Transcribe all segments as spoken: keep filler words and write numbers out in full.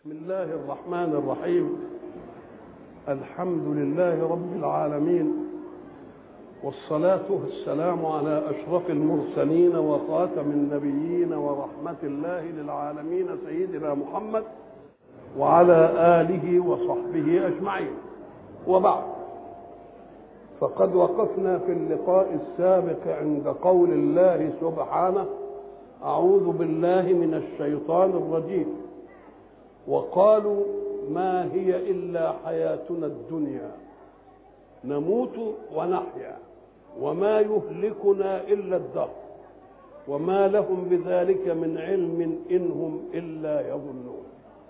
بسم الله الرحمن الرحيم. الحمد لله رب العالمين، والصلاة والسلام على أشرف المرسلين وخاتم النبيين ورحمة الله للعالمين سيدنا محمد وعلى آله وصحبه أجمعين، وبعد، فقد وقفنا في اللقاء السابق عند قول الله سبحانه: أعوذ بالله من الشيطان الرجيم. وقالوا ما هي إلا حياتنا الدنيا نموت ونحيا وما يهلكنا إلا الدهر وما لهم بذلك من علم إن هم إلا يظنون.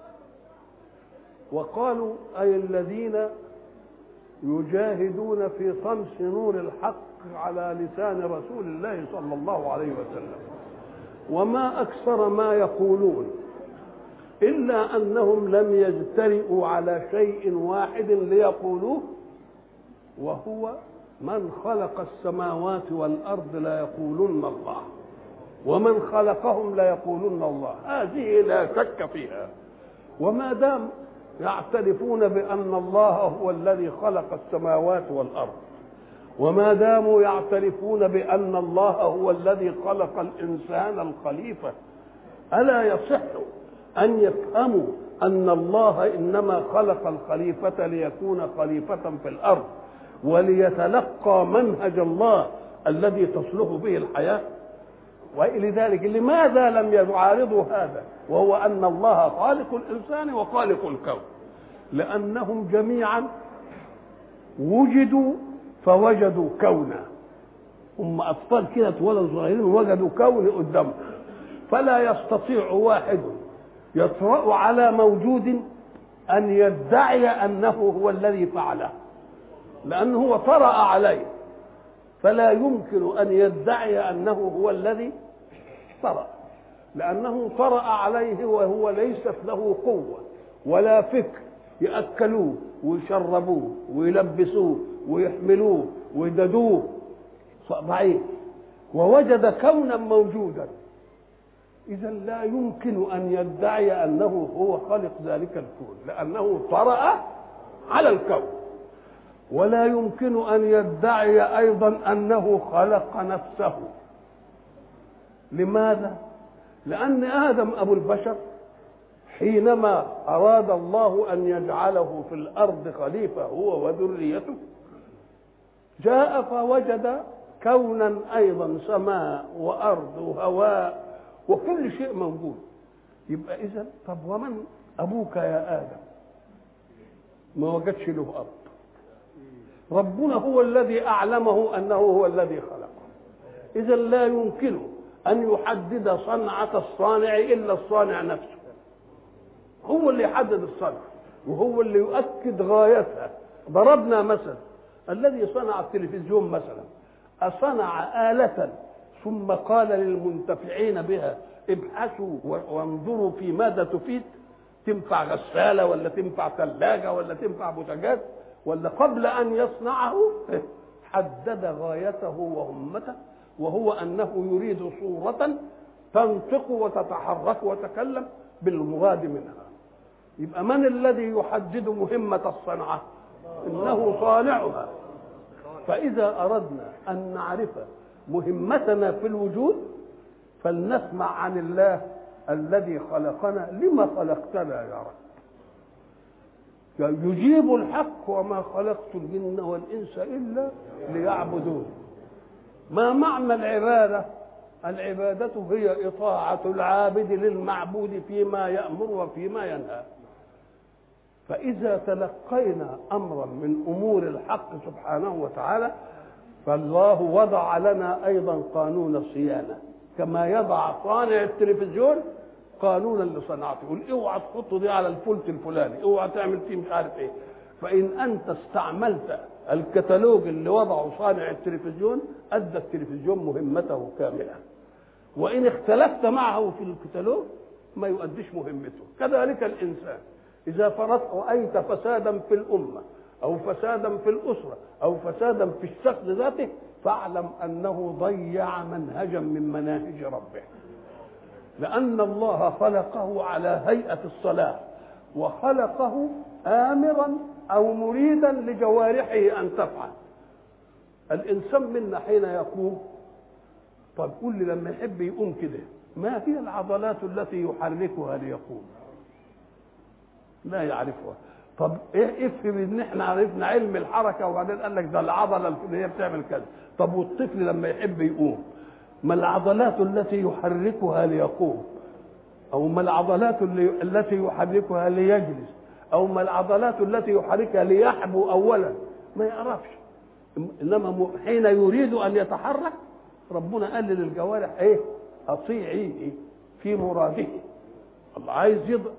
وقالوا أي الذين يجاهدون في طمس نور الحق على لسان رسول الله صلى الله عليه وسلم، وما أكثر ما يقولون إلا أنهم لم يجترئوا على شيء واحد ليقولوه، وهو: من خلق السماوات والأرض لا يقولون الله، ومن خلقهم لا يقولون الله. هذه لا شك فيها. وما دام يعترفون بأن الله هو الذي خلق السماوات والأرض، وما داموا يعترفون بأن الله هو الذي خلق الإنسان الخليفة، ألا يصح أن يفهموا أن الله إنما خلق الخليفة ليكون خليفة في الأرض وليتلقى منهج الله الذي تصلح به الحياة؟ ولذلك لماذا لم يعارضوا هذا، وهو أن الله خالق الإنسان وخالق الكون؟ لأنهم جميعا وجدوا فوجدوا كونا، هم أطفال كده اتولدوا صغيرين وجدوا كون قدامهم، فلا يستطيع واحد يطرأ على موجود أن يدعي أنه هو الذي فعله، لأنه هو طرأ عليه، فلا يمكن أن يدعي أنه هو الذي طرأ، لأنه طرأ عليه وهو ليست له قوة ولا فكر يأكلوه ويشربوه ويلبسوه ويحملوه ويددوه، ضعيف، ووجد كونا موجودا. إذا لا يمكن أن يدعي أنه هو خالق ذلك الكون، لأنه طرأ على الكون. ولا يمكن أن يدعي أيضا أنه خلق نفسه. لماذا؟ لأن آدم أبو البشر حينما أراد الله أن يجعله في الأرض خليفة هو وذريته، جاء فوجد كونا أيضا، سماء وأرض وهواء وكل شيء موجود. يبقى إذن طب ومن أبوك يا آدم؟ ما وجدش له أب. ربنا هو الذي أعلمه أنه هو الذي خلقه. إذا لا يمكن أن يحدد صنعة الصانع إلا الصانع نفسه، هو اللي يحدد الصنعة وهو اللي يؤكد غايتها. ضربنا مثلا: الذي صنع التلفزيون مثلا أصنع آلة ثم قال للمنتفعين بها: ابحثوا وانظروا في ماذا تفيد، تنفع غسالة ولا تنفع ثلاجة ولا تنفع بوتاجاز؟ ولا قبل أن يصنعه حدد غايته وهمته، وهو أنه يريد صورة تنطق وتتحرك وتتكلم بالمراد منها. يبقى من الذي يحدد مهمة الصنعة؟ إنه صانعها. فإذا أردنا أن نعرف مهمتنا في الوجود فلنسمع عن الله الذي خلقنا: لما خلقتنا يا رب؟ يجيب الحق: وما خلقت الجن والإنس إلا ليعبدون. ما معنى العبادة؟ العبادة هي إطاعة العابد للمعبود فيما يأمر وفيما ينهى. فإذا تلقينا أمرا من أمور الحق سبحانه وتعالى، فالله وضع لنا أيضا قانون الصيانة، كما يضع صانع التلفزيون قانونا لصناعته، يقول: اوعى تحط دي على الفلت الفلاني، اوعى تعمل فيه مش عارف ايه. فإن أنت استعملت الكتالوج اللي وضعه صانع التلفزيون أدى التلفزيون مهمته كاملة، وإن اختلفت معه في الكتالوج ما يؤديش مهمته. كذلك الإنسان، إذا فرضت رأيت فسادا في الأمة أو فسادا في الأسرة أو فسادا في الشخص ذاته، فاعلم أنه ضيع منهجا من مناهج ربه، لأن الله خلقه على هيئة الصلاة وخلقه آمرا أو مريدا لجوارحه أن تفعل. الإنسان منا حين يقوم، طب قول لي لما يحب يقوم كده ما هي العضلات التي يحركها ليقوم؟ لا يعرفها. طب ايه افهم ان احنا عرفنا علم الحركه وبعدين قال لك ده العضله اللي هي بتعمل كذا. طب والطفل لما يحب يقوم ما العضلات التي يحركها ليقوم؟ او ما العضلات اللي التي يحركها ليجلس؟ او ما العضلات التي يحركها ليحبو اولا؟ ما يعرفش. انما حين يريد ان يتحرك ربنا قال للجوارح ايه؟ اطيعيه في مراده. الله عايز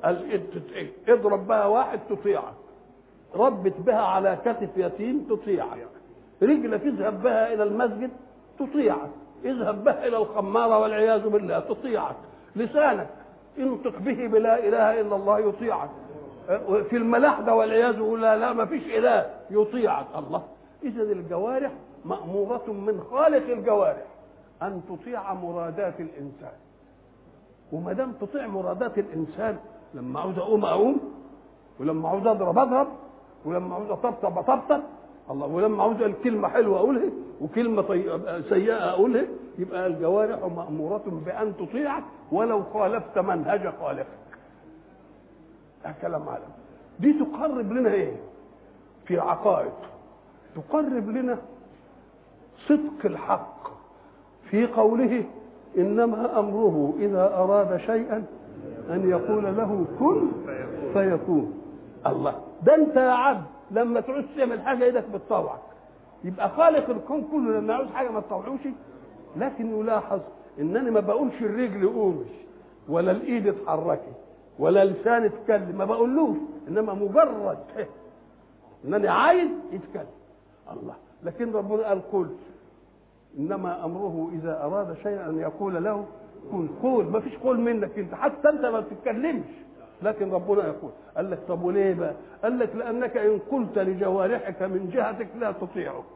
اضرب بها واحد تطيعك، ربت بها على كتف يتيم تطيعك، رجلك اذهب بها الى المسجد تطيعك، اذهب بها الى الخمارة والعياذ بالله تطيعك، لسانك انطق به بلا اله الا الله يطيعك، في الملاحدة والعياذ بالله لا ما فيش اله يطيعك. الله، اذا الجوارح مأمورة من خالق الجوارح ان تطيع مرادات الانسان. وما دام تطيع مرادات الانسان، لما عاوز اقوم اقوم، ولما عاوز اضرب اضرب، ولما عاوز اطبطب اطبطب، الله، ولما عاوز الكلمه حلوه اقولها وكلمه سيئه اقولها. يبقى الجوارح مأمورة بان تطيعك ولو خالفت منهج خالقك. ده كلام عالم. دي تقرب لنا ايه؟ في عقائد تقرب لنا صدق الحق في قوله إنما أمره إذا أراد شيئا أن يقول له كن فيكون. الله، ده أنت يا عبد لما تعوز تعمل حاجة إيدك بتطوعك، يبقى خالق الكون كله لما يعوز حاجة ما تطوعوش. لكن يلاحظ إنني ما بقولش الرجل قومي ولا الإيد اتحركي ولا لسان اتكلم، ما بقولوش، إنما مجرد إنني عايز يتكلم. الله، لكن ربنا قال قل انما امره اذا اراد شيئا ان يقول له كن. قول، ما فيش قول منك انت، حتى انت ما بتتكلمش، لكن ربنا يقول. قال لك طب وليه بقى؟ قال لك لانك ان قلت لجوارحك من جهتك لا تطيعك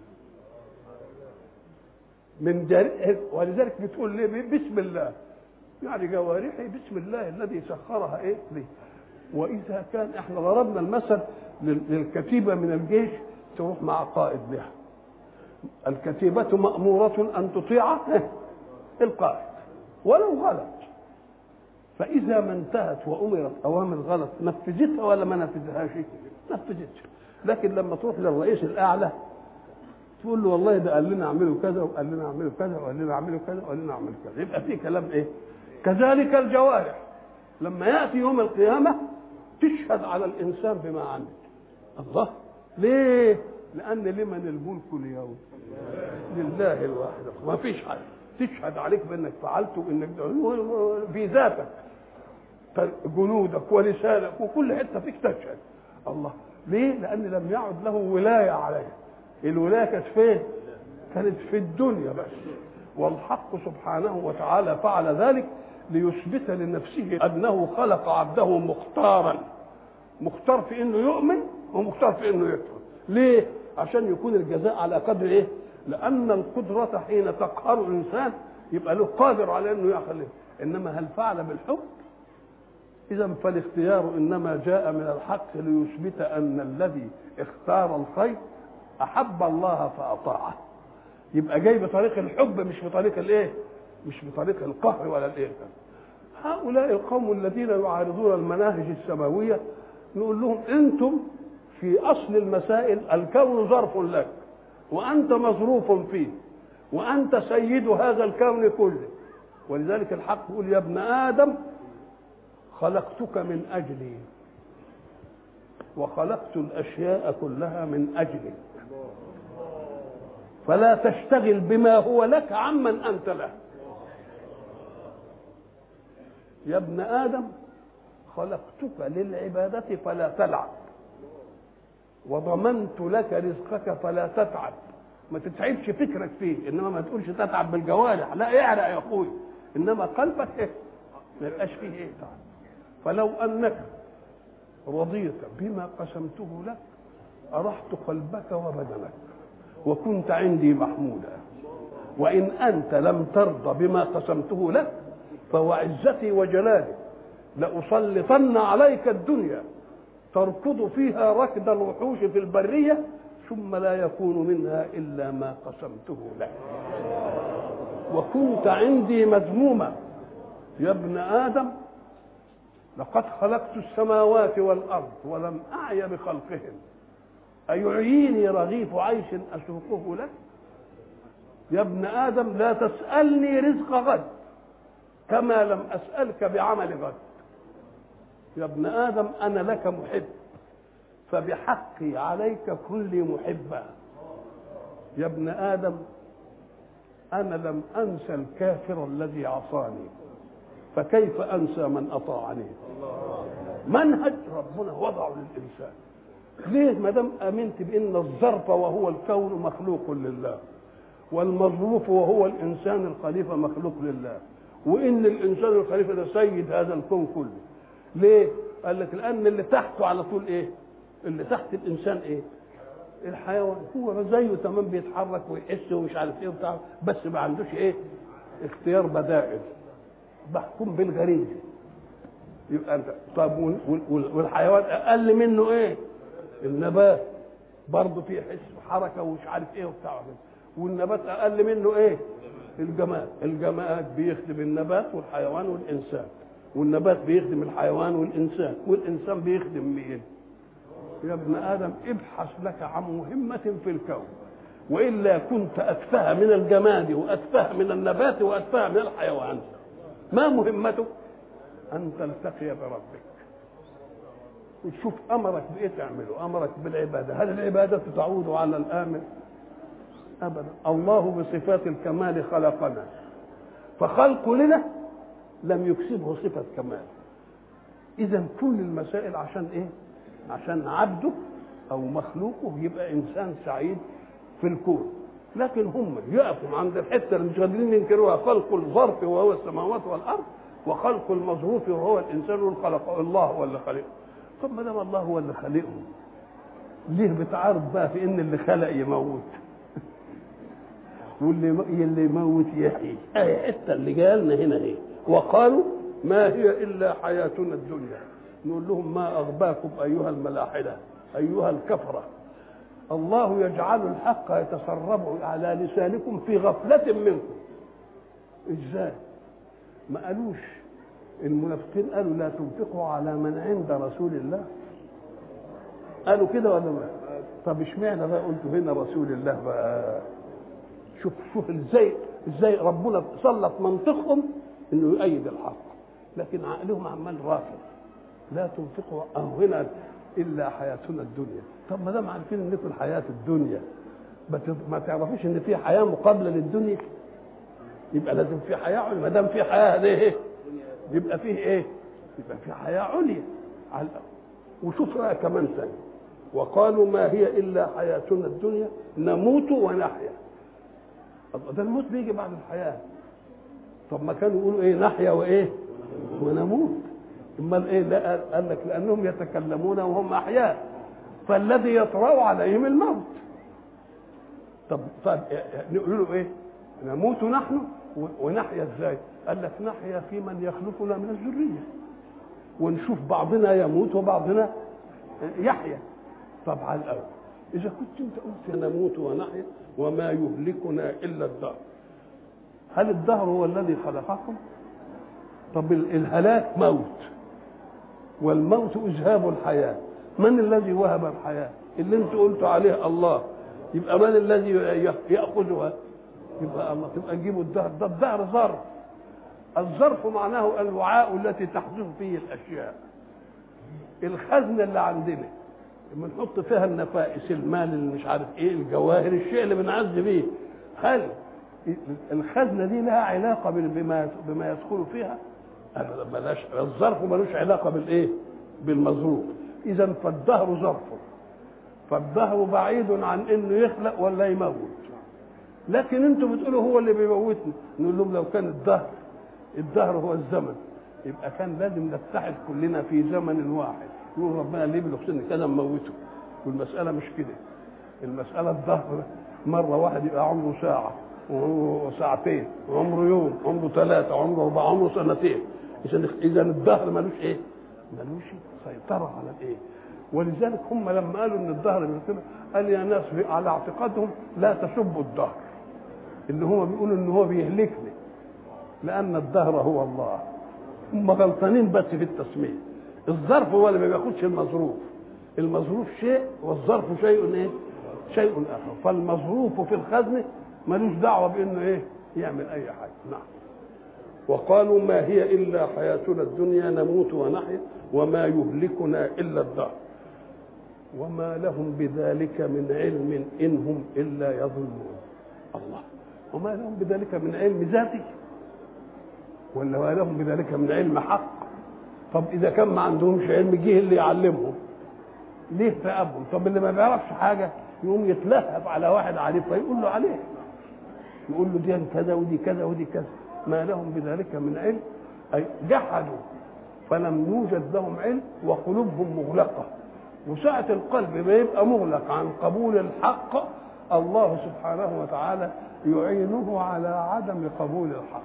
من جارحك، ولذلك بتقول ليه بسم الله، يعني جوارحي بسم الله الذي سخرها ايه لي. واذا كان احنا ضربنا المثل للكتيبه من الجيش تروح مع قائد بها، الكتيبة مأمورة أن تطيع القائد ولو غلط، فإذا ما انتهت وأمرت أوامر غلط نفذتها ولا ما نفذهاش؟ نفذتها. لكن لما تروح للرئيس الأعلى تقول له والله ده قال لنا اعملوا كذا وقال لنا اعملوا كذا وقال لنا اعملوا كذا وقال لنا اعملوا كذا، يبقى في كلام ايه؟ كذلك الجوارح لما يأتي يوم القيامة تشهد على الإنسان بما عمل. الله، ليه؟ لأن لمن الملك اليوم؟ لله الواحد، ما فيش حد تشهد عليك بأنك فعلت وإنك في ذاتك، جنودك ولسانك وكل حتة فيك تشهد. الله، ليه؟ لأن لم يعد له ولاية عليه. الولاية كانت فين؟ كانت في الدنيا بس، والحق سبحانه وتعالى فعل ذلك ليثبت لنفسه أنه خلق عبده مختارا، مختار في إنه يؤمن ومختار في إنه يكفر. ليه؟ عشان يكون الجزاء على قدر ايه؟ لان القدرة حين تقهر انسان يبقى له قادر على انه يخلف، انما هل فعل بالحب؟ اذا فالاختيار انما جاء من الحق ليثبت ان الذي اختار الخير احب الله فاطاعه. يبقى جاي بطريق الحب مش بطريق الايه؟ مش بطريق القهر ولا الايه. هؤلاء القوم الذين يعارضون المناهج السماوية نقول لهم انتم في أصل المسائل الكون ظرف لك وأنت مظروف فيه وأنت سيد هذا الكون كله. ولذلك الحق يقول يا ابن آدم خلقتك من أجلي وخلقت الأشياء كلها من أجلي، فلا تشتغل بما هو لك عمن أنت له. يا ابن آدم خلقتك للعبادة فلا تلعب، وضمنت لك رزقك فلا تتعب. ما تتعبش فكرك فيه، انما ما تقولش تتعب بالجوارح، لا اعرق يا اخوي، انما قلبك ايه؟ ما يبقاش فيه ايه تعب. فلو انك رضيت بما قسمته لك ارحت قلبك وبدنك وكنت عندي محمودا، وان انت لم ترضى بما قسمته لك فهو عزتي وجلالي لأسلطن عليك الدنيا تركض فيها ركض الوحوش في البرية ثم لا يكون منها إلا ما قسمته لك وكنت عندي مذموما. يا ابن آدم لقد خلقت السماوات والأرض ولم أعي بخلقهم أيعيني رغيف عيش أسوقه لك. يا ابن آدم لا تسألني رزق غد كما لم أسألك بعمل غد. يا ابن آدم أنا لك محب فبحقي عليك كن لي محبا. يا ابن آدم أنا لم أنسى الكافر الذي عصاني فكيف أنسى من أطاعني. منهج ربنا وضعه للإنسان. ليه؟ ما دام آمنت بأن الظرف وهو الكون مخلوق لله والمظروف وهو الإنسان الخليفة مخلوق لله وإن الإنسان الخليفة ده سيد هذا الكون كله. ليه؟ قال لك لأن اللي تحته على طول إيه؟ اللي تحت الإنسان إيه؟ الحيوان. هو زيه تمام بيتحرك ويحس ومش عارف إيه وبتاع بس ما عندوش إيه؟ اختيار بدائل محكوم بالغريزة. يبقى أنت طب والحيوان أقل منه إيه؟ النبات برضه فيه حس وحركة ومش عارف إيه وبتاع. والنبات أقل منه إيه؟ الجماد. الجماد بيخدم النبات والحيوان والإنسان والنبات بيخدم الحيوان والإنسان والإنسان بيخدم مين؟ يا ابن آدم ابحث لك عن مهمة في الكون وإلا كنت أتفه من الجماد وأتفه من النبات وأتفه من الحيوان. ما مهمته؟ أن تلتقي بربك وتشوف أمرك بإيه تعمله. أمرك بالعبادة. هل العبادة تعود على الآمر؟ أبدا. الله بصفات الكمال خلقنا فخلق لنا لم يكسبه صفة كمال. إذا كل المسائل عشان إيه؟ عشان عبده أو مخلوقه يبقى إنسان سعيد في الكون. لكن هم يقفوا عند الحتة اللي مش قادرين ينكروها خلق الظرف وهو السماوات والأرض وخلق المظروف وهو الإنسان والخلق الله هو اللي خلقه. طب ما دام الله هو اللي خلقه ليه بتعارض بقى في إن اللي خلق يموت واللي اللي يموت يحيي؟ اهي الحته اللي جالنا هنا اهي. وقالوا ما هي الا حياتنا الدنيا. نقول لهم ما اغباكم ايها الملاحده ايها الكفره. الله يجعل الحق يتسرب على لسانكم في غفله منكم. ازاي؟ ما قالوش المنافقين قالوا لا تنفقوا على من عند رسول الله؟ قالوا كده ولا ما؟ طب اشمعنى بقى قلتوا هنا رسول الله بقى؟ شوف شوف ازاي ازاي ربنا سلط منطقهم انه يؤيد الحق لكن عقلهم عمال رافض. لا تنفقوا او هنا الا حياتنا الدنيا. طب ما دام عارفين انكم الحياه الدنيا ما تعرفوش ان في حياه مقابله للدنيا؟ يبقى لازم في حياه عليا. ما دام في حياه ده ايه؟ يبقى فيه ايه؟ يبقى في حياه عليا على الأرض. وشوف بقى كمان ثاني وقالوا ما هي الا حياتنا الدنيا نموت ونحيا. ده الموت بيجي بعد الحياه. طب ما كانوا يقولوا ايه؟ نحيا وايه؟ ونموت. امال ايه؟ لا قال لك لانهم يتكلمون وهم احياء فالذي يطرأ عليهم الموت. طب طب نقول ايه؟ نموت نحن ونحيا ازاي؟ قال لك نحيا في من يخلفنا من الذريه ونشوف بعضنا يموت وبعضنا يحيا. طب على الاول اذا كنت انت قلت نموت ونحيا وما يهلكنا الا الدهر، هل الدهر هو الذي خلقكم؟ طب الهلاك موت والموت اذهاب الحياه. من الذي وهب الحياه؟ اللي انت قلتوا عليه الله. يبقى من الذي ياخذها؟ يبقى الله. تبقى نجيبوا الدهر. ده الدهر ظرف. الظرف معناه الوعاء التي تحدث فيه الاشياء. الخزنه اللي عندنا بنحط فيها النفائس المال اللي مش عارف ايه الجواهر الشيء اللي بنعز بيه. هل الخزنه دي لها علاقه بما بما يدخل فيها؟ ابدا مالهاش. الظرف ملوش علاقه بالايه؟ بالمظروف. اذا فالدهر ظرف. فالدهر بعيد عن انه يخلق ولا يموت. لكن انتم بتقولوا هو اللي بيموتنا. نقول لهم لو كان الدهر الدهر هو الزمن يبقى كان لازم نتحد كلنا في زمن واحد. يقول ربنا ليه بنقصنا كده نموته؟ والمساله مش كده. المساله الدهر مره واحد يبقى عمره ساعه وعمره ساعتين وعمره يوم عمره ثلاثه وعمره اربعه عمره سنتين. اذا اذا الدهر ملوش ايه؟ ملوش سيطره على الايه؟ ولذلك هم لما قالوا ان الدهر بيطلع قال يا ناس على اعتقادهم لا تسبوا الدهر، اللي هم بيقولوا ان هو بيهلكني لان الدهر هو الله. هم غلطانين بس في التسميه. الظرف هو اللي ما بياخدش المظروف، المظروف شيء والظرف شيء ايه؟ شيء اخر. فالمظروف في الخزنه ملوش دعوه بانه ايه؟ يعمل اي حاجه. نعم. وقالوا ما هي الا حياتنا الدنيا نموت ونحيا وما يهلكنا الا الدهر وما لهم بذلك من علم إن هم إلا يظنون. الله، وما لهم بذلك من علم ذاتي ولا ما لهم بذلك من علم حق؟ طب إذا كان ما عندهمش علم جه اللي يعلمهم ليه تأبهم؟ طب اللي ما بيعرفش حاجة يقوم يتلهف على واحد عارف فيقول له عليه، يقول له دي كذا ودي كذا ودي كذا. ما لهم بذلك من علم، أي جحدوا فلم يوجد لهم علم وقلوبهم مغلقة. وساعة القلب بيبقى مغلق عن قبول الحق الله سبحانه وتعالى يعينه على عدم قبول الحق.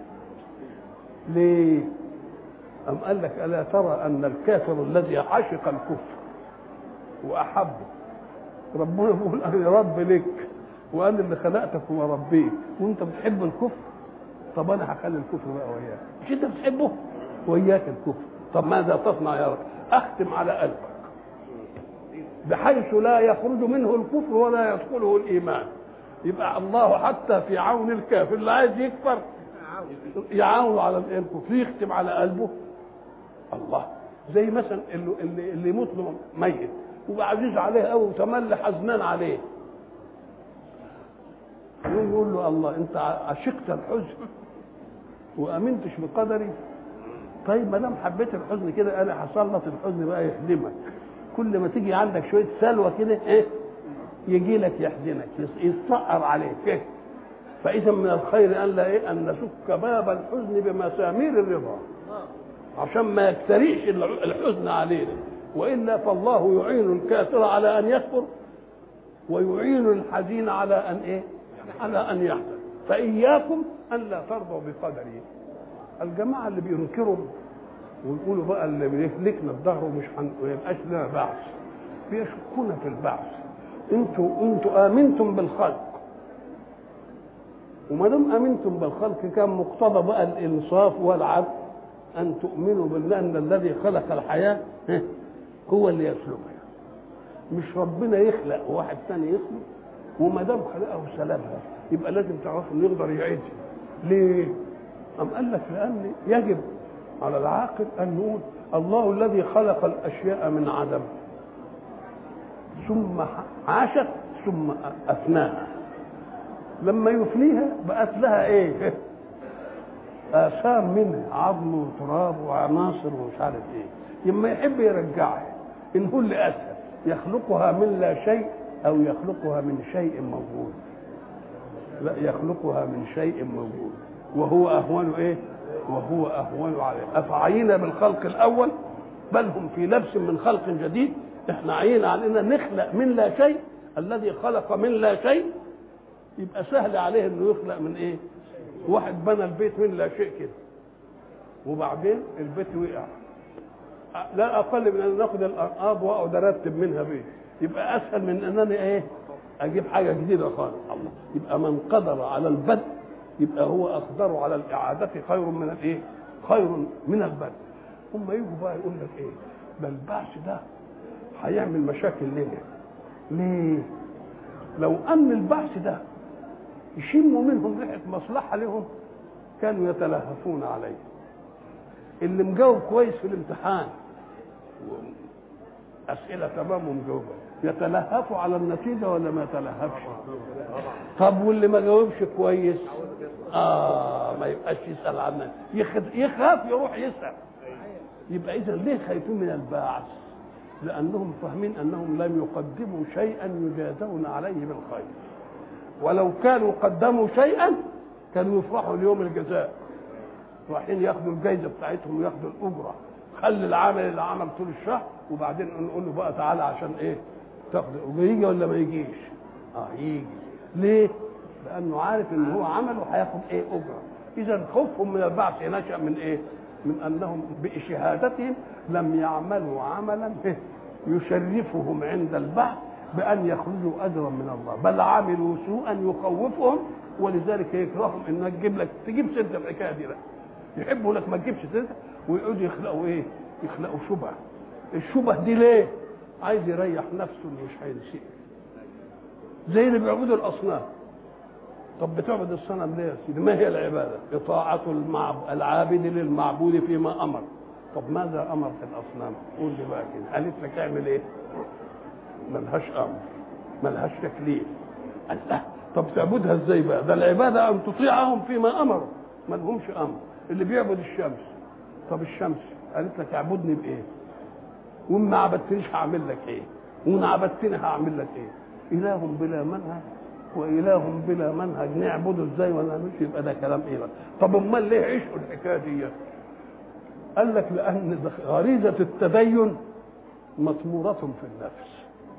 ليه؟ أم قال لك ألا ترى أن الكافر الذي عشق الكفر وأحبه ربنا يقول أنا رب لك وأنا اللي خلقتك وربيك وأنت بتحب الكفر، طب أنا هخلي الكفر بقى وياك، مش أنت بتحبه وياك الكفر، طب ماذا تصنع يا رب؟ أختم على قلبك بحيث لا يخرج منه الكفر ولا يدخله الإيمان. يبقى الله حتى في عون الكافر اللي عايز يكفر يعاونه على الكفر، يختم على قلبه. الله، زي مثلا اللي, اللي, اللي يموت له ميت وبقى عزيز عليه قوي وتملي حزنان عليه، يقول له الله انت عشقت الحزن وامنتش بقدري، طيب ما دام حبيت الحزن كده انا هسلط الحزن بقى يخدمك، كل ما تيجي عندك شويه سلوى كده ايه يجي لك يحزنك يتسقر عليك إيه؟ فاذا من الخير ان لا ايه ان نسك باب الحزن بمسامير الرضا عشان ما يكترئش الحزن علينا، والا فالله يعين الكافر على ان يكفر ويعين الحزين على ان ايه على ان يحزن. فاياكم ان لا ترضوا بقدري. الجماعه اللي بينكروا ويقولوا بقى اللي بيهلكنا الدهر ومش هيبقاش لنا بعث بيشكونا في البعث. انتوا انتوا امنتم بالخلق، وما دام امنتم بالخلق كان مقتضى بقى الانصاف والعدل ان تؤمنوا بالله ان الذي خلق الحياه هو اللي يسلكها، مش ربنا يخلق وواحد ثاني يسلك، وما دام خلقه وسلبها يبقى لازم تعرفوا انه يقدر يعيد. ليه؟ أم قال لك لأن يجب على العاقل أن نقول الله الذي خلق الأشياء من عدم ثم عاشت ثم أفناها، لما يفنيها بقت لها إيه؟ آثار منها عظم وتراب وعناصر ومش عارف إيه، لما يحب يرجعها إن هو اللي أسهل يخلقها من لا شيء أو يخلقها من شيء موجود. لا، يخلقها من شيء موجود وهو أهون إيه؟ وهو أهون عليه. أفعينا بالخلق الأول بل هم في لبس من خلق جديد. احنا عينا علينا نخلق من لا شيء، الذي خلق من لا شيء يبقى سهل عليه انه يخلق من ايه؟ واحد بنى البيت من لا شيء كده وبعدين البيت وقع، لا اقل من ان ناخد الارقام واقعد ارتب منها بيت، يبقى اسهل من انني ايه؟ اجيب حاجه جديده خالص. الله، يبقى من قدر على البدء يبقى هو اقدر على الاعاده خير من الايه؟ خير من البدء. هم يجوا بقى يقول لك ايه؟ ده البعث ده هيعمل مشاكل لنا. ليه؟ لو ان البعث ده يشموا منهم ريحه مصلحه لهم كانوا يتلهفون عليه. اللي مجاوب كويس في الامتحان اسئله تمام ومجاوبه يتلهفوا على النتيجه ولا ما يتلهفش؟ طب واللي ما جاوبش كويس اه ما يبقاش يسال عنه، يخاف يروح يسال. يبقى اذا ليه خايفين من البعث؟ لانهم فاهمين انهم لم يقدموا شيئا يجازون عليه بالخير، ولو كانوا قدموا شيئا كانوا يفرحوا اليوم الجزاء، رايحين ياخدوا الجائزه بتاعتهم وياخدوا الاجره. خلي العامل اللي عمل طول الشهر وبعدين نقول له بقى تعالى عشان ايه تاخد يجي ولا ما يجيش؟ اه يجي. ليه؟ لانه عارف ان هو عمل وهياخد ايه؟ اجره. اذا خوفهم من البعث نشا من ايه؟ من أنهم بشهادتهم لم يعملوا عملا يشرفهم عند البعث بأن يخرجوا أجرا من الله، بل عملوا سوءا يخوفهم، ولذلك يكرههم إنك تجيب لك تجيب سيرة الحكاية دي. لا يحبوا لك ما تجيبش سيرة، ويقعدوا يخلقوا إيه؟ يخلقوا شبهة. الشبهة دي ليه؟ عايز يريح نفسه إنه مش هينسيه، زي اللي بيعبدوا الأصنام. طب بتعبد الصنم ليه يا سيدي؟ ما هي العبادة؟ إطاعة العابد للمعبود فيما أمر. طب ماذا أمر في الأصنام؟ قول لي بقى كده، قالت لك اعمل إيه؟ ملهاش أمر، ملهاش تكليف. الله، طب تعبدها ازاي بقى؟ ده العبادة أن تطيعهم فيما أمروا، ما لهمش أمر. اللي بيعبد الشمس، طب الشمس قالت لك اعبدني بإيه؟ وإن ما عبدتنيش هعمل لك إيه؟ وإن عبدتني هعمل لك إيه؟ إله بلا منهج وإله بلا منهج، نعبده ازاي ولا مش؟ يبقى ده كلام إيه بقى؟ طب أمال ليه عيشوا الحكاية دي؟ قال لك لأن غريزة التدين مطمورة في النفس.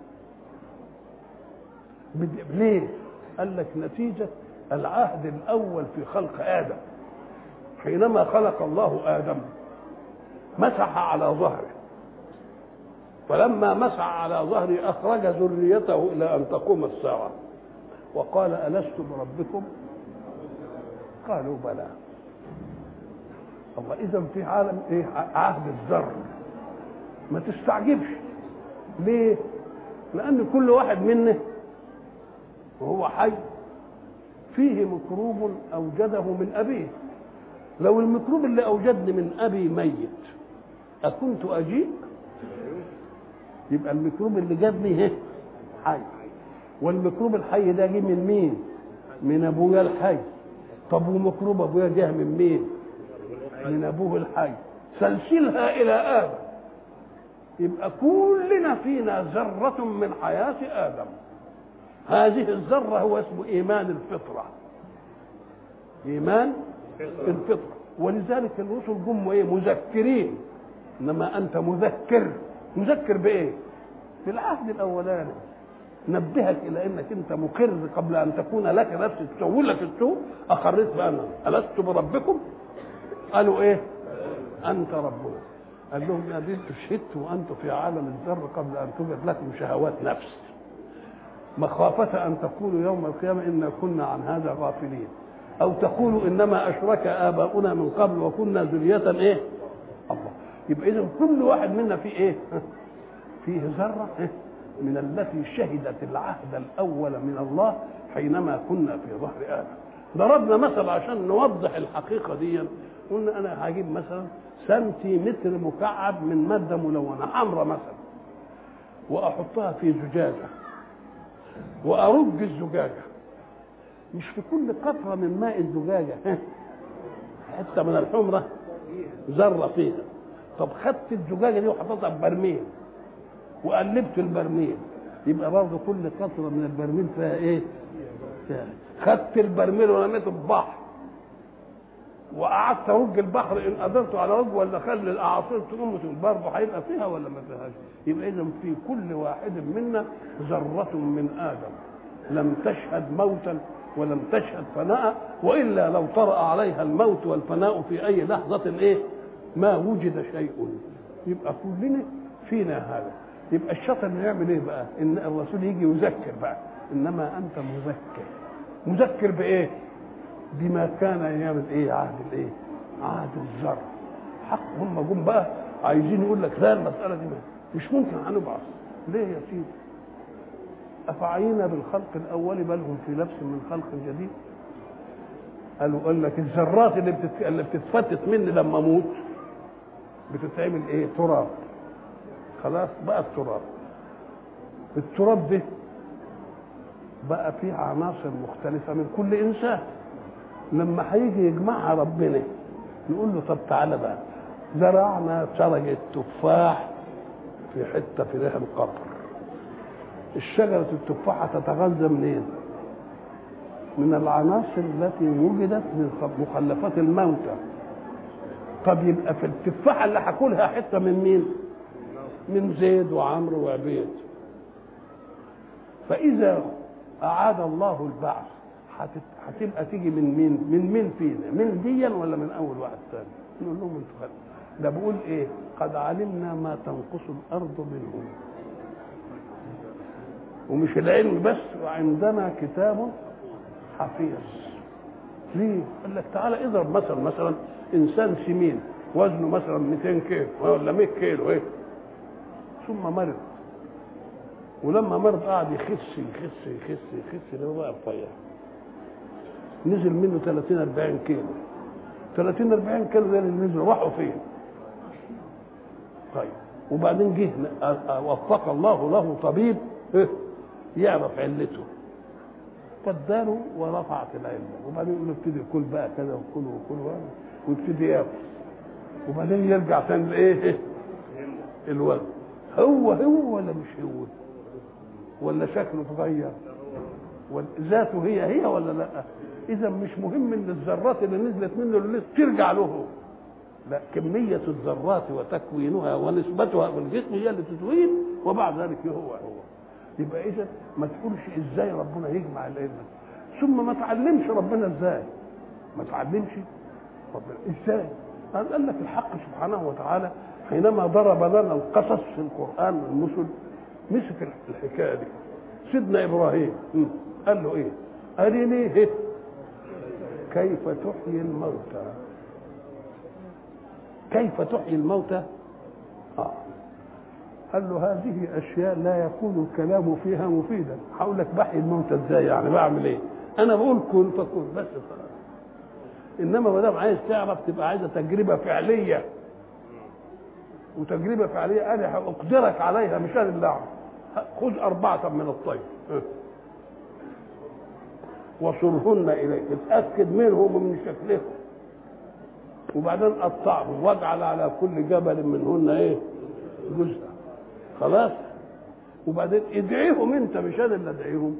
ليه؟ قال لك نتيجة العهد الأول في خلق آدم. حينما خلق الله آدم مسح على ظهره، فلما مسح على ظهره أخرج ذريته إلى أن تقوم الساعة، وقال ألست بربكم؟ قالوا بلى. الله، إذا في عالم إيه؟ عهد الذر. ما تستعجبش. ليه؟ لأن كل واحد منه وهو حي فيه ميكروب أوجده من أبيه. لو الميكروب اللي أوجدني من أبي ميت أكنت أجيء؟ يبقى الميكروب اللي جابني حي، والميكروب الحي ده جه من مين؟ من أبويا الحي. طب وميكروب أبويا جه من مين؟ من أبوه الحي. سلسلها إلى آدم. يبقى كلنا فينا ذرة من حياة آدم. هذه الذرة هو اسمه إيمان الفطرة. إيمان الفطرة. ولذلك الرسل جم إيه؟ مذكرين. إنما أنت مذكر. مذكر بإيه؟ في العهد الأولاني نبهك إلى أنك أنت مقر قبل أن تكون لك نفس تسوي لك السوء. أقريت بأنا ألست بربكم؟ قالوا إيه؟ أنت ربنا. قال لهم يا دين شهدت وأنتم في عالم الذر قبل أن توجد لكم شهوات نفس، مخافة أن تقولوا يوم القيامة إنا كنا عن هذا غافلين، أو تقولوا إنما أشرك آباؤنا من قبل وكنا ذرية إيه؟ الله. يبقى إذن كل واحد منا فيه إيه؟ فيه ذرة إيه؟ من التي شهدت العهد الأول من الله حينما كنا في ظهر آدم. ضربنا مثل عشان نوضح الحقيقة دي. قلنا أنا هجيب مثلا سنتيمتر مكعب من مادة ملونة حمراء مثلا، وأحطها في زجاجة وأرج الزجاجة. مش في كل قطرة من ماء الزجاجة حتى من الحمرة ذرة فيها. طب خدت الزجاجة دي وحطيتها في برميل وقلبت البرميل، يبقى برضه كل قطرة من البرميل فيها ايه؟ فيها. خدت البرميل ورميته في البحر وقعدت ارج البحر، ان قدرت على رج ولا خلي الاعاصير تقوم برضه هيبقى فيها ولا ما فيهاش؟ يبقى اذا في كل واحد منا ذرة من آدم لم تشهد موتا ولم تشهد فناء، والا لو طرأ عليها الموت والفناء في اي لحظة ايه؟ ما وجد شيء. يبقى كلنا فينا هذا. يبقى الشاطر يعمل ايه بقى؟ ان الرسول يجي يذكر بقى، انما انت مذكر. مذكر بايه؟ بما كان يعمل ايه؟ عهد الايه؟ عهد الذر. حق هم جم بقى عايزين يقول لك لا المساله دي مش ممكن هنبعث. ليه يا سيدي؟ افعينا بالخلق الاول بل هم في لبس من خلق جديد. قالوا قال لك الذرات اللي بتت... اللي بتتفتت مني لما اموت بتتعمل ايه؟ تراب. خلاص بقى التراب. التراب ده بقى فيه عناصر مختلفه من كل انسان. لما هيجي يجمعها ربنا نقول له طب تعالى بقى، زرعنا شجره تفاح في حته في ريح القبر. الشجره التفاحه تتغذى منين؟ من العناصر التي وجدت من مخلفات الموتى. طب يبقى في التفاحه اللي هاكلها حته من مين؟ من زيد وعمرو وعبيد. فاذا اعاد الله البعث هتبقى تيجي من مين؟ من مين فينا؟ من ديا ولا من اول واحد ثاني؟ نقول لهم انتوا ده بقول ايه؟ قد علمنا ما تنقص الارض منهم. ومش العلم بس، وعندنا كتاب حفيظ. ليه؟ قال لك تعالى اضرب مثلا مثلا انسان سمين وزنه مثلا مئتين كيلو ولا مئة كيلو ايه، ثم مرض، ولما مرض قعد يخس يخس يخس يخس لما بقى رفيع، نزل منه ثلاثين أربعين كيلو. ثلاثين أربعين كيلو ده اللي نزلوا راحوا فين؟ طيب وبعدين جه وفق الله له طبيب يعرف علته، فاداله ورفعت العله، وبعدين يقول له ابتدي كل بقى كذا وكل وكل ويبتدي ياكل، وبعدين يرجع تاني لايه؟ الوزن. هو هو ولا مش هو؟ ولا شكله اتغير؟ ولا ذاته هي هي ولا لا؟ اذا مش مهم ان الذرات اللي نزلت منه اللي ترجع له هو. لا، كمية الذرات وتكوينها ونسبتها في الجسم هي اللي تتوين، وبعد ذلك هو هو. يبقى اذا ما تقولش ازاي ربنا يجمع العلم، ثم ما تعلمش ربنا ازاي. ما تعلمش ربنا ازاي. قال لك الحق سبحانه وتعالى حينما ضرب لنا القصص في القرآن والمثل مسك الحكايه دي. سيدنا ابراهيم قال له ايه؟ ارني كيف تحيي الموتى. كيف تحيي الموتى؟ آه. قال له هذه اشياء لا يكون الكلام فيها مفيدا. هقول لك بحيي الموتى ازاي، يعني بعمل ايه؟ انا بقول كن فكن بس خلاص. انما ما دام عايز تعرف تبقى عايزه تجربه فعليه، وتجربه فعليه انا اقدرك عليها مش انا اللي اعرف. خذ اربعه من الطير وصرهن اليك، اتاكد منهم ومن شكلهم، وبعدين قطعهم واجعل على كل جبل منهن ايه؟ جزء. خلاص. وبعدين ادعيهم انت مش انا اللي ادعيهم.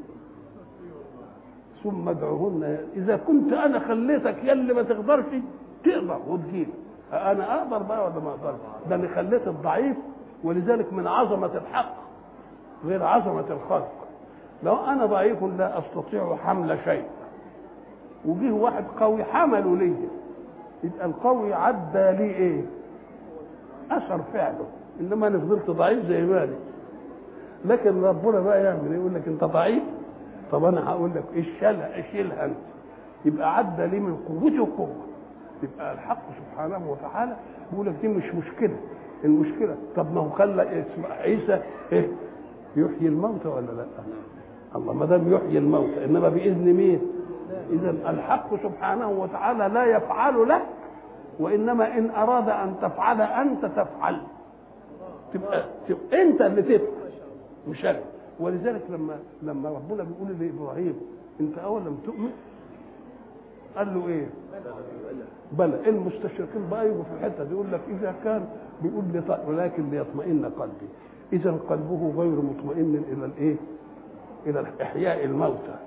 ثم ادعوهن اذا كنت انا خليتك يلي ما تقدرش تقدر وتجيب، انا اقدر بقى ولا ما اقدرش؟ ده انا خليت الضعيف. ولذلك من عظمه الحق غير عظمه الخلق. لو انا ضعيف لا استطيع حمل شيء، وجيه واحد قوي حمله لي، يبقى القوي عدى لي ايه؟ اثر فعله. انما انا فضلت ضعيف زي ما انا. لكن ربنا بقى يعمل ايه؟ يقول لك انت ضعيف، طب انا هقول لك اشيلها اشيلها انت، يبقى عدى لي من قوتي وقوه. يبقى الحق سبحانه وتعالى بيقول لك دي مش مشكله. المشكله طب ما هو خلى عيسى ايه؟ يحيي الموتى ولا لا؟ الله ما دام يحيي الموتى، انما باذن مين؟ اذا الحق سبحانه وتعالى لا يفعل لك، وانما ان اراد ان تفعل انت تفعل. تبقى, تبقى انت اللي تفعل مش انا. ولذلك لما لما ربنا بيقول لابراهيم انت اول لم تؤمن، قال له ايه؟ بلى. المستشرقين بقى يجوا في الحته دي يقول لك اذا كان بيقول لي ولكن ليطمئن قلبي، اذا قلبه غير مطمئن الى الايه؟ الى احياء الموتى.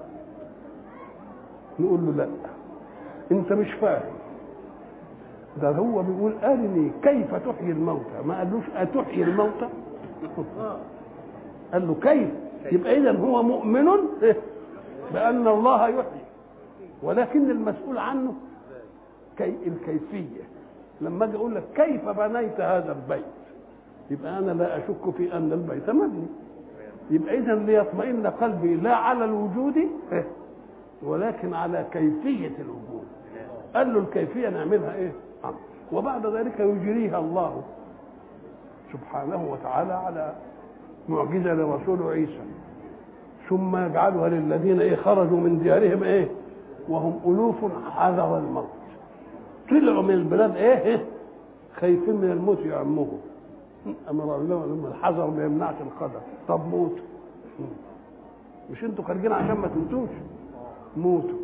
نقول له لا انت مش فاهم، ده هو بيقول ارني كيف تحيي الموتى، ما قالوش اتحيي الموتى. قال له كيف. يبقى اذا هو مؤمن بان الله يحيي، ولكن المسؤول عنه كي الكيفيه. لما اجي اقول لك كيف بنيت هذا البيت، يبقى انا لا اشك في ان البيت مبني. يبقى اذا ليطمئن قلبي لا على الوجود ولكن على كيفيه الوجود. قال له الكيفيه نعملها ايه؟ وبعد ذلك يجريها الله سبحانه وتعالى على معجزه لرسوله عيسى، ثم يجعلها للذين ايه؟ خرجوا من ديارهم ايه؟ وهم الوف حذر الموت. طلعوا من البلاد ايه؟ خايفين من الموت يعمهم. امر لهم الحذر ما يمنعش القدر. طب موتوا، مش انتوا خارجين عشان ما تموتوش؟ موتوا.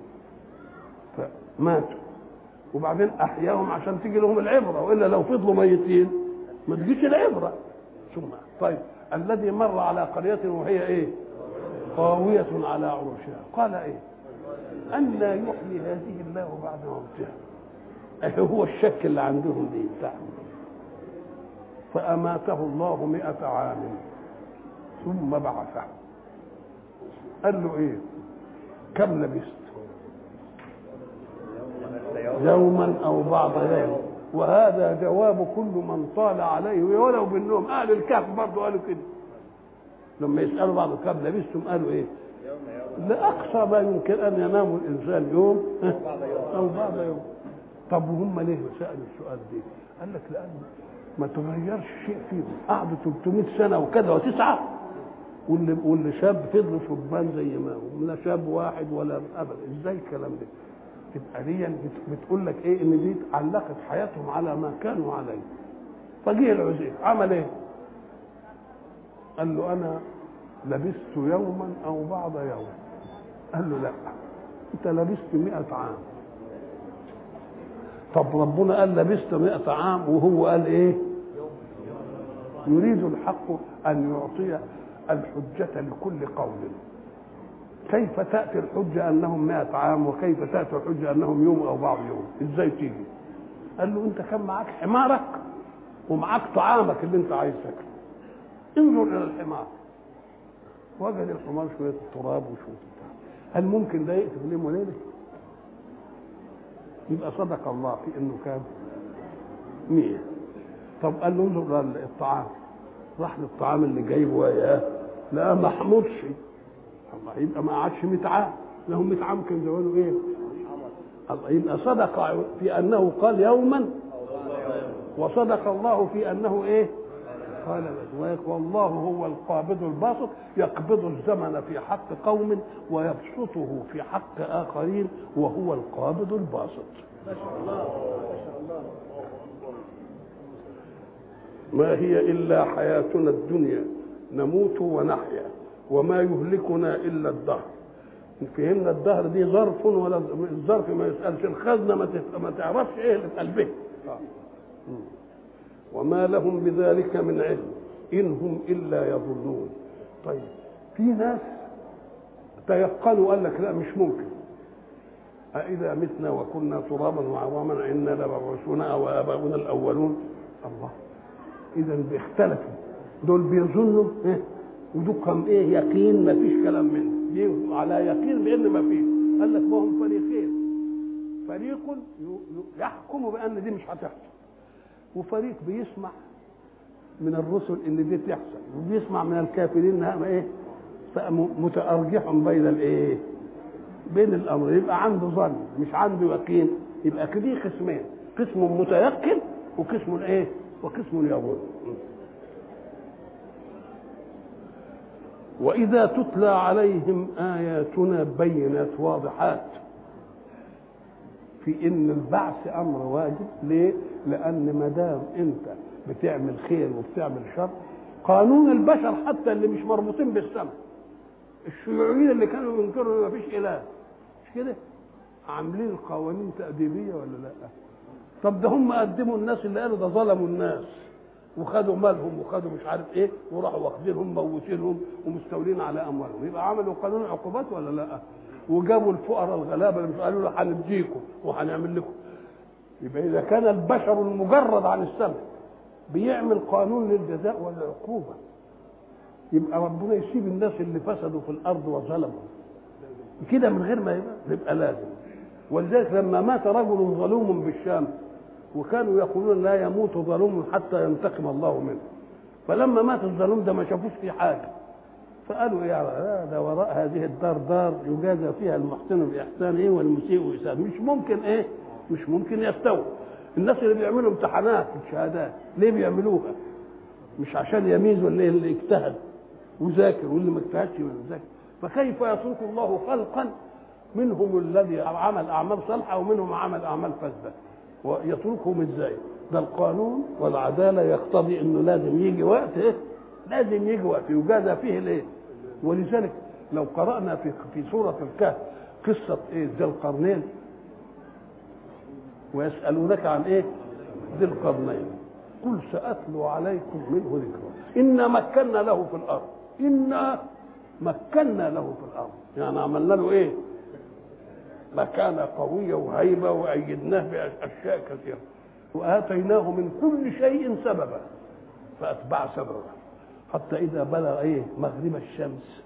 فماتوا وبعدين احياهم عشان تيجي لهم العبره، والا لو فضلوا ميتين ما تجيش العبره. ثم طيب الذي مر على قريه وهي ايه؟ خاويه على عروشها، قال ايه؟ أن لا يحيي هذه الله بعد موتها. هو الشك اللي عندهم دي بتاعهم. فأماته الله مئة عام ثم بعثه. قال له إيه؟ كم لبست؟ يوما أو بعض يوم. وهذا جواب كل من طال عليه ولو بالنوم. أهل الكهف برضه قالوا كده لما يسألوا بعض الكهف لبستم قالوا إيه؟ لأقصى ما يمكن أن ينام الإنسان يوم أو بعض يوم. طب وهم ليه سألوا السؤال ده؟ قال لك لأن ما تغيرش شيء فيهم، قعدوا ثلاثمائة سنة وكذا وتسعة، واللي واللي شاب فضلوا شبان زي ما هو، لا شاب واحد ولا أبدا. إزاي الكلام ده؟ تبقى دي بتقول لك إيه؟ إن دي علقت حياتهم على ما كانوا عليه. فجه العزيز عمل إيه؟ قال له أنا لبست يوما أو بعض يوم. قال له لا، أنت لبست مئة عام. طب ربنا قال لبست مئة عام وهو قال إيه؟ يريد الحق أن يعطي الحجة لكل قول. كيف تأتي الحجة أنهم مئة عام وكيف تأتي الحجة أنهم يوم أو بعض يوم؟ إزاي تيجي؟ قال له أنت كان معاك حمارك ومعاك طعامك اللي أنت عايز تاكله. انظر إلى الحمار، وجد الحمار شوية التراب وشوية التراب. هل ممكن ده يأتي في يوم وليلة؟ يبقى صدق الله في إنه كان مية. طب قال له انظر للطعام، راح للطعام اللي جايبه وياه لا محمودش. الله، يبقى ما قعدش مئة عام، لهم مئة عام كان زمانه ايه؟ الله، يبقى صدق في انه قال يوما، وصدق الله في انه ايه؟ قال والله هو القابض الباسط، يقبض الزمن في حق قوم ويبسطه في حق اخرين، وهو القابض الباسط. ما شاء الله ما شاء الله. ما هي الا حياتنا الدنيا نموت ونحيا وما يهلكنا الا الدهر. فهمنا الدهر دي ظرف، ولا الظرف ما يسالش الخزنه ما تعرفش ايه اللي في قلبه. وما لهم بذلك من علم إن هم إلا يظنون. طيب في ناس تيقنوا قال لك لا مش ممكن، أإذا متنا وكنا ترابا وعظاما إنا لمبعوثون أو آباؤنا الأولون. الله، إذا بيختلفوا، دول بيظنوا إيه ودول إيه يقين ما فيش كلام منه، دي على يقين بأن ما فيش. قال لك ما هم فريقين، فريق يحكم بأن دي مش هتحصل، وفريق بيسمع من الرسل ان دي تحصل، وبيسمع من الكافرين انها ايه متأرجح بين الايه بين الامر. يبقى عنده ظن مش عنده يقين. يبقى كده قسمين، قسم متيقن وقسم ايه وقسم يظن. واذا تتلى عليهم اياتنا بينات واضحات في ان البعث امر واجب. ليه؟ لان ما دام انت بتعمل خير وبتعمل شر، قانون البشر حتى اللي مش مربوطين بالسماء، الشيوعيين اللي كانوا ينكروا ما فيش اله، مش كده؟ عاملين قوانين تأديبية ولا لا؟ طب ده هم قدموا الناس اللي قالوا ده ظلموا الناس وخدوا مالهم وخدوا مش عارف ايه وراحوا واخدينهم موتينهم ومستولين على اموالهم. يبقى عملوا قانون عقوبات ولا لا؟ وجابوا الفقراء الغلابه اللي مش قالوا له هنديكم وهنعمل لكم. يبقى اذا كان البشر المجرد عن السمع بيعمل قانون للجزاء والعقوبه، يبقى ربنا يسيب الناس اللي فسدوا في الارض وظلموا كده من غير ما يبقى, يبقى لازم. ولذلك لما مات رجل ظلوم بالشام وكانوا يقولون لا يموت ظلوم حتى ينتقم الله منه، فلما مات الظلوم ده ما شافوش فيه حاجه، فقالوا يا ده وراء هذه الدار دار يجازى فيها المحسن باحسانه والمسيء بإحسانه. مش ممكن ايه مش ممكن يستووا. الناس اللي بيعملوا امتحانات الشهادات ليه بيعملوها؟ مش عشان يميزوا اللي, اللي اجتهد وذاكر واللي ما اجتهدش وذاكر. فكيف يترك الله خلقا منهم الذي عمل اعمال صالحه ومنهم عمل اعمال فاسده ويتركهم ازاي؟ ده القانون والعداله يقتضي انه لازم يجي وقت ايه لازم يجي وقت يجازى فيه الايه. ولذلك لو قرانا في في سوره الكهف قصه ايه ذي القرنين، ويسالونك عن ايه ذي القرنين قل ساتلو عليكم منه ذكرا انا مكنا له في الارض. انا مكنا له في الارض يعني عملنا له ايه مكانه قويه وهيبه وايدناه باشياء كثيره واتيناه من كل شيء سببا فاتبع سببا حتى اذا بلغ ايه مغرب الشمس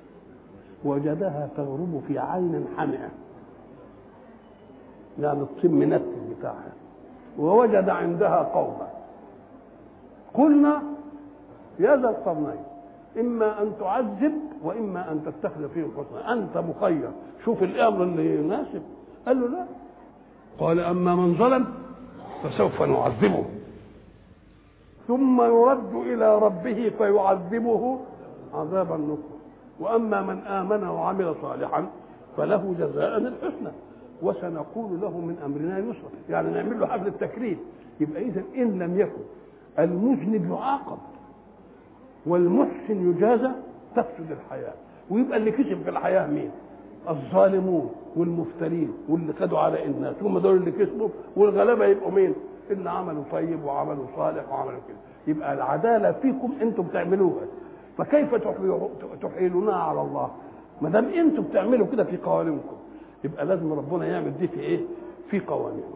وجدها تغرب في عين حمئه، يعني الطين منتن بتاعها ووجد عندها قوما قلنا يا ذا القرنين إما أن تعذب وإما أن تتخذ فيهم حسنا، أنت مخير، شوف الأمر اللي يناسب. قال له لا، قال أما من ظلم فسوف نعذبه ثم يرد إلى ربه فيعذبه عذابا نكرا، وأما من آمن وعمل صالحا فله جزاء الحسنى وسنقول له من أمرنا يسرا، يعني نعمل له حفل التكريم. يبقى إذا إن لم يكن المذنب يعاقب والمحسن يجازى تفسد الحياة، ويبقى اللي كسب في الحياة مين؟ الظالمون والمفترين واللي خدوا على الناس، هم دول اللي كسبوا، والغلبة يبقوا مين؟ اللي عملوا طيب وعملوا صالح وعملوا كده. يبقى العدالة فيكم انتم بتعملوها، فكيف تحيلونها على الله ما دام انتم بتعملوا كده في قوانينكم؟ يبقى لازم ربنا يعمل دي في ايه؟ في قوانينه.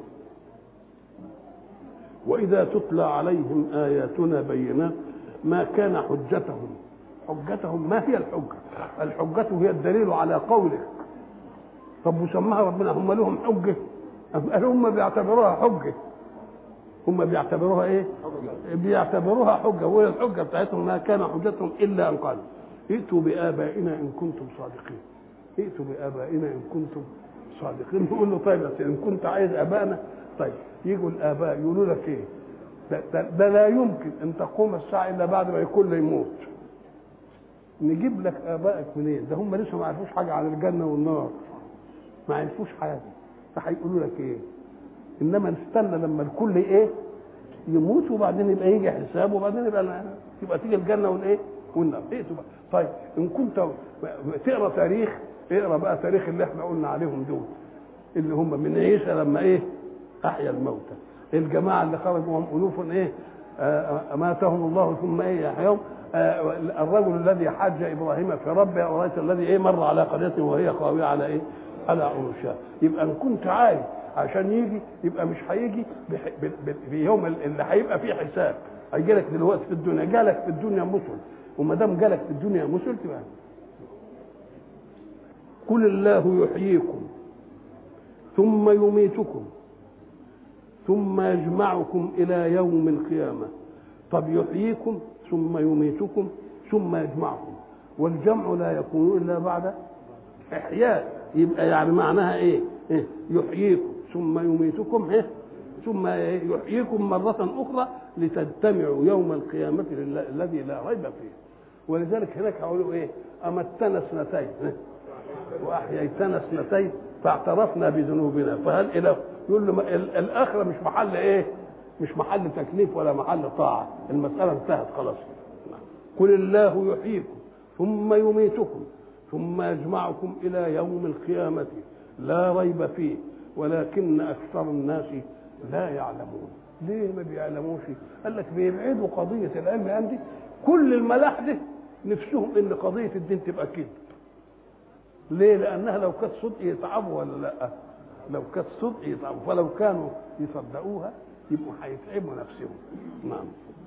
وإذا تتلى عليهم آياتنا بينات ما كان حجتهم حجتهم ما هي الحجة؟ الحجة هي الدليل على قولك. طب وسماها ربنا هم لهم حجة؟ قال هم بيعتبروها حجة، هم بيعتبروها ايه؟ بيعتبروها حجة، وهي الحجة بتاعتهم ما كان حجتهم إلا أن قالوا ائتوا بآبائنا إن كنتم صادقين. ائتوا بآبائنا إن كنتم صادقين. نقول له طيب إن كنت عايز آبائنا، طيب يجوا الآباء يقولوا لك ايه؟ ده, ده, ده لا يمكن ان تقوم الساعه الا بعد ما يكون يموت. نجيب لك ابائك منين؟ ده هم لسه ما عرفوش حاجه عن الجنه والنار، ما عرفوش حاجه، فهيقولوا لك ايه؟ انما نستنى لما الكل ايه؟ يموت، وبعدين يبقى يجي حساب، وبعدين يبقى يبقى تيجي الجنه والايه؟ والنار. ايه تبقى طيب ان كنت تقرا تاريخ، اقرا بقى تاريخ اللي احنا قلنا عليهم دول اللي هم من عيسى لما ايه؟ احيا الموتى، الجماعه اللي خرجوا وهم الوف ايه؟ اماتهم الله ثم ايه يحيون. الرجل الذي حج ابراهيم في ربه اولئك الذي ايه مر على قريته وهي خاويه على ايه؟ على عروشها. يبقى ان كنت عايز عشان يجي يبقى مش هيجي في يوم اللي هيبقى فيه حساب، هيجي لك دلوقتي في الدنيا، جالك في الدنيا مسل، وما دام جالك في الدنيا مسل تبقى قل الله يحييكم ثم يميتكم ثم يجمعكم إلى يوم القيامة. طب يحييكم ثم يميتكم ثم يجمعكم، والجمع لا يكون إلا بعد إحياء. يبقى يعني معناها إيه؟ إيه؟ يحييكم ثم يميتكم إيه؟ ثم يحييكم مرة أخرى لتجتمعوا يوم القيامة الذي لا ريب فيه. ولذلك هناك هقولوا إيه؟ أمتنا اثنتين وأحييتنا اثنتين فاعترفنا بذنوبنا فهل إلى يقول له الآخرة مش محل إيه؟ مش محل تكليف ولا محل طاعة، المسألة انتهت خلاص. قل الله يحييكم ثم يميتكم ثم يجمعكم إلى يوم القيامة لا ريب فيه ولكن أكثر الناس لا يعلمون. ليه ما بيعلموش؟ قال لك بيبعدوا قضية العلم عندي. كل الملاحدة نفسهم إن قضية الدين تبقى كده. ليه؟ لأنها لو كانت صدق يتعبوا ولا لا؟ لو كانت صدق يتعبوا، فلو كانوا يصدقوها يبقوا هيتعبوا نفسهم. نعم.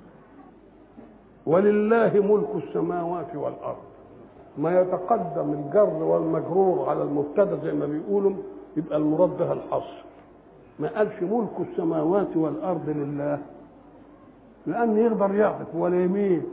ولله ملك السماوات والأرض. ما يتقدم الجر والمجرور على المبتدا زي ما بيقولوا يبقى المراد بها الحصر. ما قالش ملك السماوات والأرض لله، لأن يقدر يعرف ولا يمين.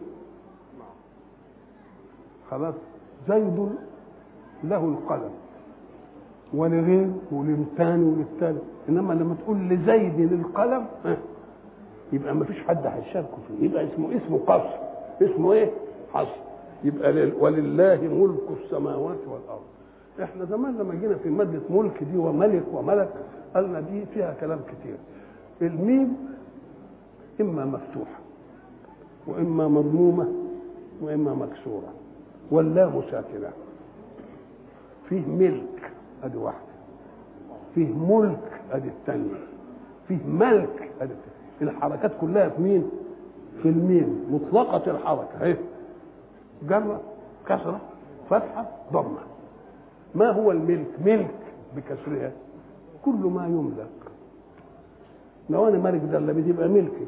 خلاص. زيد له القلم ولغير وللثاني وللثالث، انما لما تقول لزيد القلم يبقى ما فيش حد هيشاركه فيه، يبقى اسمه اسمه قصر، اسمه ايه؟ حصر. يبقى ولله ملك السماوات والارض. احنا زمان لما جينا في ماده ملك دي وملك وملك قالنا دي فيها كلام كتير. الميم اما مفتوحه واما مضمومه واما مكسوره، واللام ساكنه. فيه ملك ادي واحده، فيه ملك ادي الثانيه، فيه ملك ادي الثانيه. الحركات كلها في مين؟ في الميم، مطلقه الحركه اهي، جره كسره فتحه ضمه. ما هو الملك؟ ملك بكسرها كل ما يملك. لو انا ملك ده اللي بتبقى ملكي.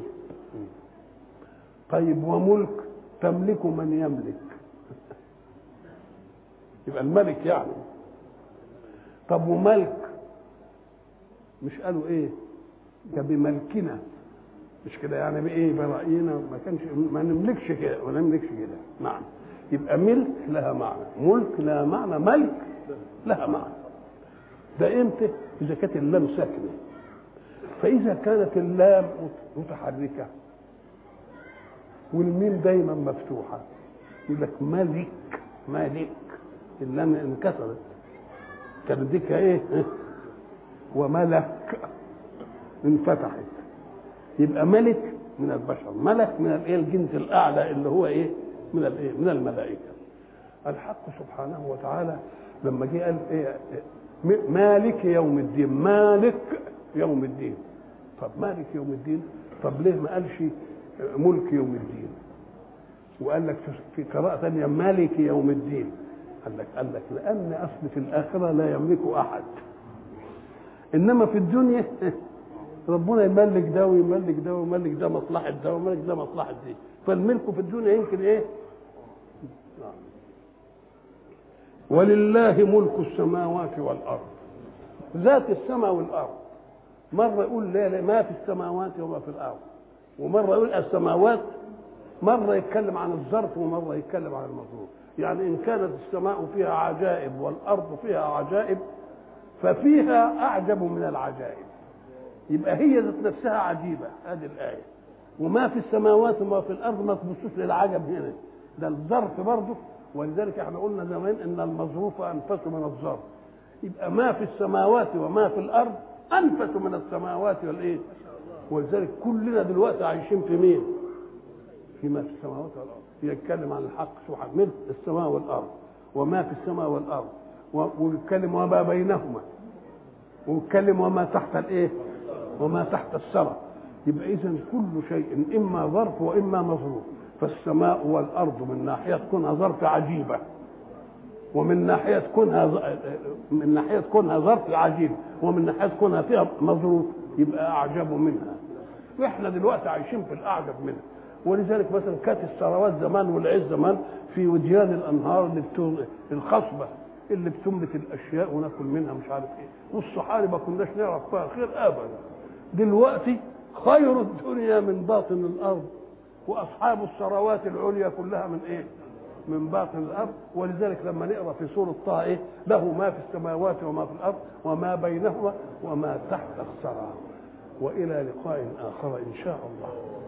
طيب وملك تملك من يملك، يبقى الملك يعني. طب وملك مش قالوا ايه؟ بملكنا، مش كده يعني بايه؟ براينا، ما كانش ما نملكش كده ما نملكش كده. نعم. يبقى ملك لها معنى، ملك لها معنى، ملك لها معنى. ده امتى؟ اذا كانت اللام ساكنه. فاذا كانت اللام متحركه والميم دايما مفتوحه يقول لك ملك، ملك، اللام انكسرت كانت ديك ايه؟ وملك انفتحت، يبقى ملك من البشر، ملك من الايه؟ الجنس الاعلى اللي هو ايه؟ من الايه؟ من الملائكه. الحق سبحانه وتعالى لما جه قال ايه؟ مالك يوم الدين، مالك يوم الدين. طب مالك يوم الدين، طب ليه ما قالش ملك يوم الدين؟ وقال لك في قراءة ثانية مالك يوم الدين. قال لك قال لك لأن أصل في الآخرة لا يملك أحد، إنما في الدنيا ربنا يملك ده ويملك ده ويملك ده مصلحة ده ويملك ده مصلحة دي، فالملك في الدنيا يمكن إيه؟ ولله ملك السماوات والأرض، ذات السماء والأرض. مرة يقول لا ما في السماوات وما في الأرض، ومرة يقول السماوات، مرة يتكلم عن الظرف ومرة يتكلم عن المظروف. يعني إن كانت السماء فيها عجائب والأرض فيها عجائب ففيها أعجب من العجائب، يبقى هي ذات نفسها عجيبة. هذه الآية. وما في السماوات وما في الأرض ما تبصوش للعجب هنا، ده الظرف برضه. ولذلك احنا قلنا زمان ان المظروف انفس من الظرف، يبقى ما في السماوات وما في الارض انفس من السماوات والايه. ولذلك كلنا دلوقتي عايشين في مين؟ فيما في السماوات والارض. يتكلم عن الحق سبحانه، ملك السماء والارض وما في السماء والارض، ويتكلم وما بينهما، ويتكلم وما تحت الايه؟ وما تحت الثرى. يبقى اذا كل شيء اما ظرف واما مظروف. فالسماء والارض من ناحيه كونها ظرف عجيبه، ومن ناحيه كونها من ناحيه كونها ظرف عجيب، ومن ناحيه كونها فيها مظروف، يبقى اعجب منها. واحنا دلوقتي عايشين في الاعجب منها. ولذلك مثلا كانت الثروات زمان والعز زمان في وديان الانهار اللي الخصبه اللي بتنبت الاشياء وناكل منها مش عارف ايه، والصحاري ما كناش نعرف فيها خير ابدا. دلوقتي خير الدنيا من باطن الارض، واصحاب الثروات العليا كلها من ايه؟ من باطن الارض. ولذلك لما نقرا في سوره طه ايه؟ له ما في السماوات وما في الارض وما بينهما وما تحت الثرى. والى لقاء اخر ان شاء الله.